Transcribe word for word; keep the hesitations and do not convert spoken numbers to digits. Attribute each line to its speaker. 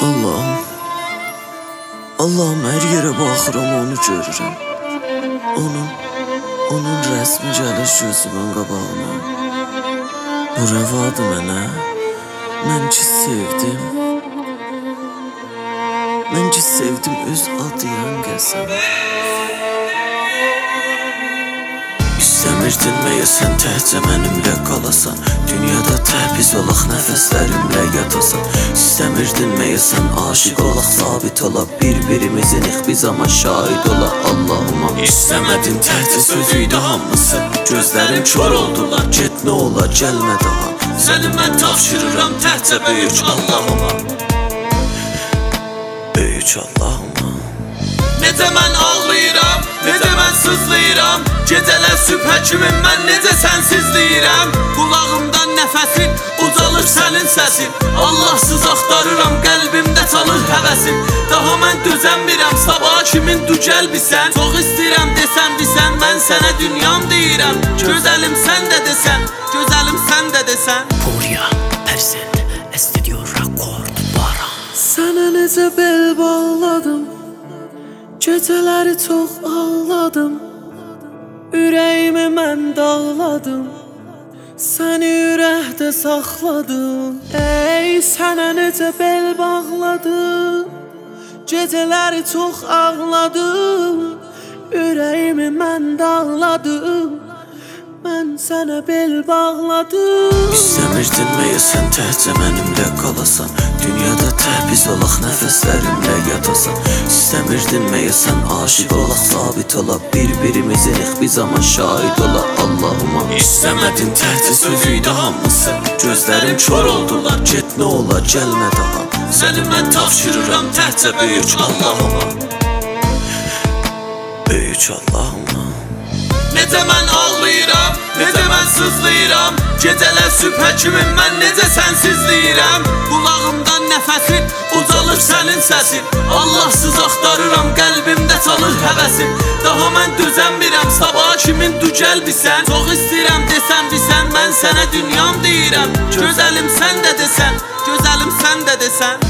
Speaker 1: Allah'ım, Allah'ım her yere baxıram onu görürəm. Onun, onun rəsmi gəlir gözümün qabağına. Bu rəvadır mənə, mən ki sevdim. Mən ki sevdim öz adıyan qəsəm. İstəmirdin məyəsən təhcə mənimlə qalasan. Dünyada təbiz olaq nəfəslərimlə yatasan. İstəmirdin məyəsən aşiq olaq sabit ola. Bir-birimizin ixbiz ama şahid ola Allahıma. İstəmədin təhcə sözüydü hamısı. Gözlərim kör oldular, get nə ola gəlmə daha. Səni mən tapşırıram təhcə böyük Allahıma. Böyük Allahıma. Necə mən ağlayıram, necə mən sızlayıram. Gecələr sübhə kimi mən necə sənsizləyirəm. Qulağımdan nəfəsin, ucalır sənin səsin. Allahsız axtarıram, qəlbimdə çalır həvəsin. Daha mən dözənmirəm, sabaha kimin dücəl bisən. Çox istəyirəm desən bisən, mən sənə dünyam deyirəm. Gözəlim sən də desən, gözəlim sən də desən.
Speaker 2: Furia, Persen, Estudio Record, Baran.
Speaker 1: Sənə necə bel bağladım, gecələri çox ağladım. Ürəyimi mən dağladım, səni ürəkdə saxladım. Ey sənə necə bel bağladım, gecələri çox ağladım. Ürəyimi mən dağladım, mən sənə bel bağladım. İstəmirdin məyəsən təhcə mənimlə qalasan. Dünyada təbiz olaq nəfəslərimlə yatasan. İstəmirdin məyəsən aşiq olaq sabit ola. Bir-birimizin ixbiz ama şahid ola Allahıma. İstəmədin təhcə sözüydü hamısı. Gözlərim kör oldular, get nə ola gəlmə daha. Səni mən tapşırıram təhcə böyük Allahıma. Böyük Allahıma. Necə mən ağlayıram, necə mən sızlayıram. Gecələr sübhə kimi mən necə sənsizləyirəm. Qulağımdan nəfəsin, ucalır sənin səsin. Allahsız axtarıram, qəlbimdə çalır həvəsin. Daha mən dözənmirəm, sabaha kimin dücəl bisən. Çox istəyirəm desən bisən, mən sənə dünyam deyirəm. Gözəlim sən də desən, gözəlim sən də desən.